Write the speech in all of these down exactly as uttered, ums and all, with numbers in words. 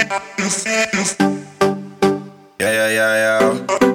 Yeah, yeah, yeah, yeah.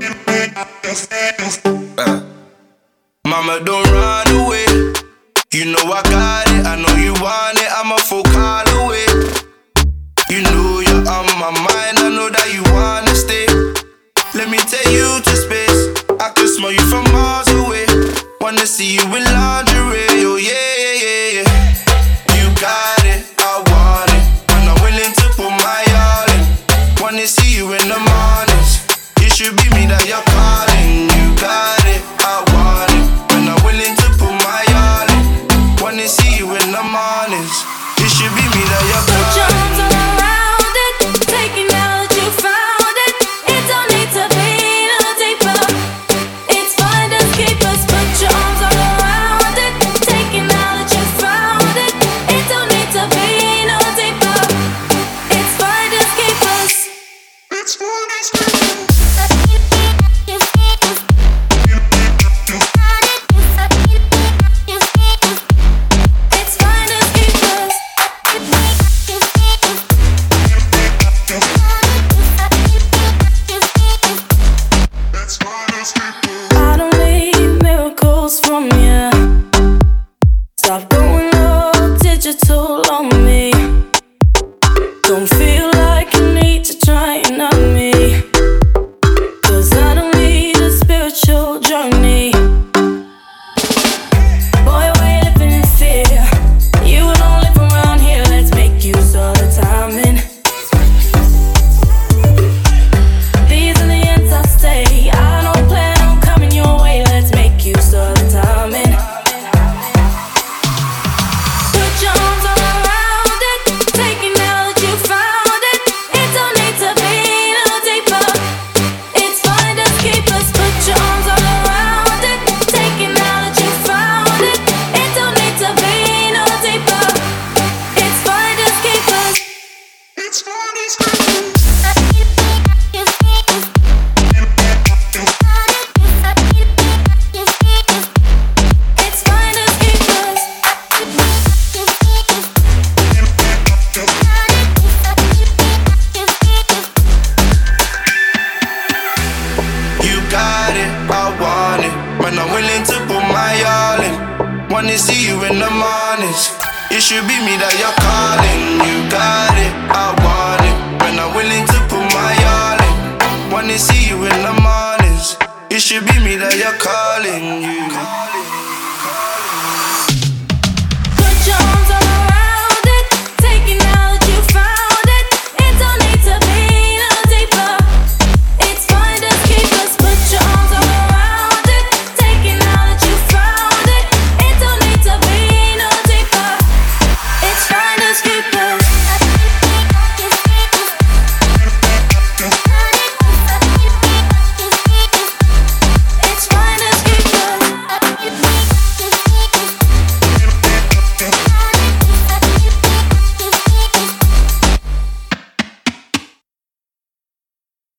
Uh. Mama, don't run away. You know I got it, I know you want it. I'm a full call away. You know you're on my mind, I know that you wanna stay. Let me take you to space. I can smell you from miles away. Wanna see you in lingerie, oh yeah, yeah, yeah, yeah. You got it, I want it, and I'm willing to put my all in. Wanna see you in the mornings. It should be me that you're calling. You got it, I want it, and I'm willing to put my all in. Wanna see you in the mornings. It should be me that you're calling. Put your arms around it, taking now that you found it. It don't need to be no deeper. It's fine, just keep us. Put your arms all around it, taking now that you found it. It don't need to be no deeper. It's fine, just keep us. It's fine, just keep us. I don't need miracles from you. Stop going all digital on me. Don't feel like you need to try and on me, 'cause I don't need a spiritual journey. Boy, we're living in fear. You don't live around here, let's make use of the timing. These are the ends I stay. I don't plan on coming your way, let's make use of the timing. Put your arms all around it, taking now that you found it. It don't need to be no deeper. It's fine, just keep us. Put your arms all around it, taking now that you found it. It don't need to be no deeper. It's fine, just keep us. It's fine, just keep us. It's fine, just keep us. You got it, I want it, man, I'm willing to put my all in. Wanna see you in the mornings. It should be me that you're calling. You got it, I want it, man, I'm willing to put my all in. Wanna see you in the mornings. It should be me that you're calling. You